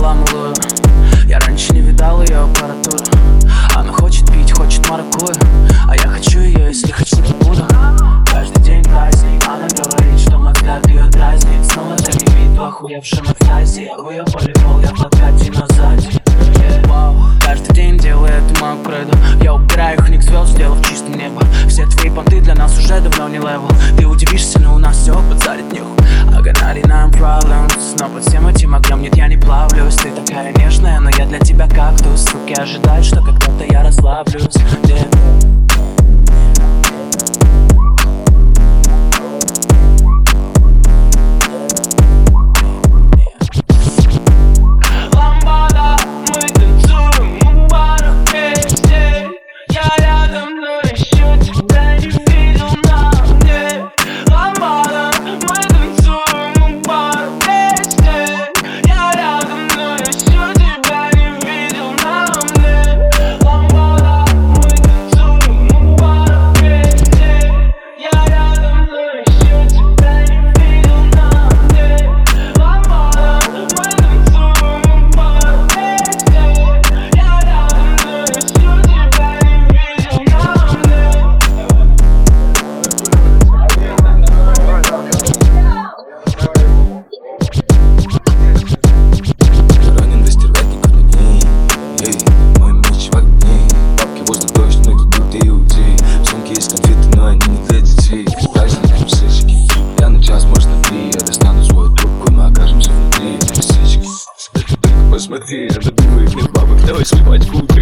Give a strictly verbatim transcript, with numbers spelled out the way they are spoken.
заламываю. Я раньше не видал ее аппаратуру. Она хочет пить, хочет маракую, а я хочу ее, если хочу, не буду. Каждый день праздник, она говорит, что мой взгляд ее дразнит. Снова загремит в охуевшем экстазе. Я в ее волейбол, я в подкате, но сзади. yeah. Каждый день делаю эту мою кредо. Я убираю их ник звезд, сделав чистым небо. Все твои понты для нас уже давно не левел. Ты удивишься, но у нас все подзарит нюх. I got ninety-nine problems, но под всем этим огнем нет, я не плавлюсь. Ты такая нежная, но я для тебя кактус. Суки ожидают, что когда-то я расслаблюсь. yeah. Посмотри, это думает не в бабах, давай сливать кут.